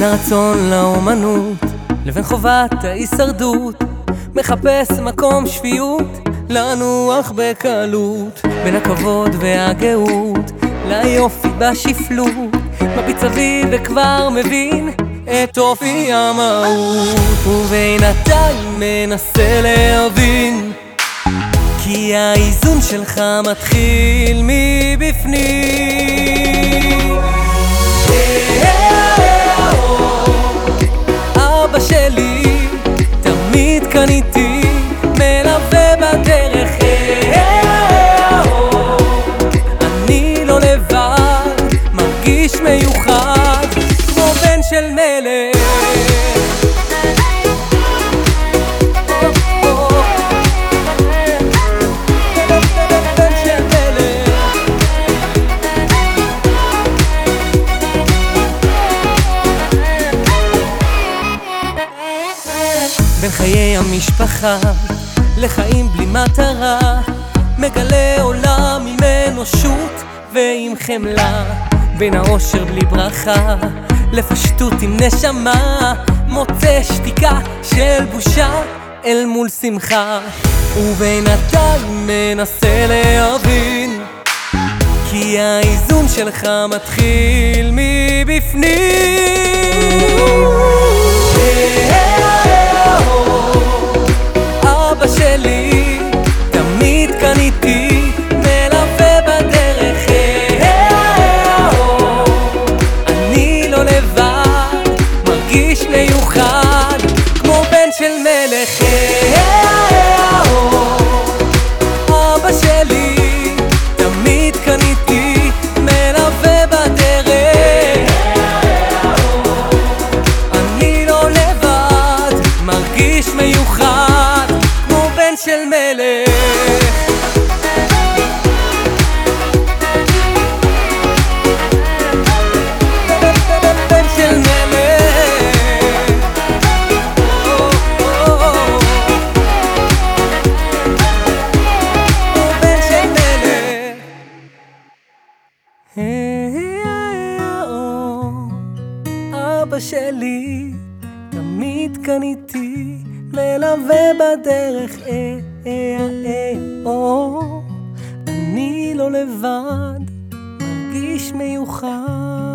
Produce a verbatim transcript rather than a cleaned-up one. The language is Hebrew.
הרצון לאומנות לבין חובת ההישרדות, מחפש מקום שפיות לנוח בקלות, בין הכבוד והגאות ליופי בשפלות, מביט סביב וכבר מבין את אופי המהות, ובינתיים מנסה להבין כי האיזון שלך מתחיל מבפנים. אבא שלי תמיד כאן איתי, מלווה בדרך, אני לא לבד, מרגיש מיוחד כמו בן של מלך. בין חיי המשפחה לחיים בלי מטרה, מגלה עולם עם אנושות ועם חמלה, בין האושר בלי ברכה לפשטות עם נשמה, מוצא שתיקה של בושה אל מול שמחה, ובינתיים מנסה להבין כי האיזון שלך מתחיל מבפנים. אבא שלי תמיד כאן איתי, מלווה בדרך, אני לא לבד, מרגיש מיוחד כמו בן של מלך. אבא שלי תמיד כאן איתי, מלווה בדרך, אני לא לבד, מרגיש מיוחד כמו בן של מלך. בן של מלך, בן של מלך. אבא שלי תמיד כאן איתי, מלווה בדרך, אה, אה, אה, או, אני לא לבד, מרגיש מיוחד.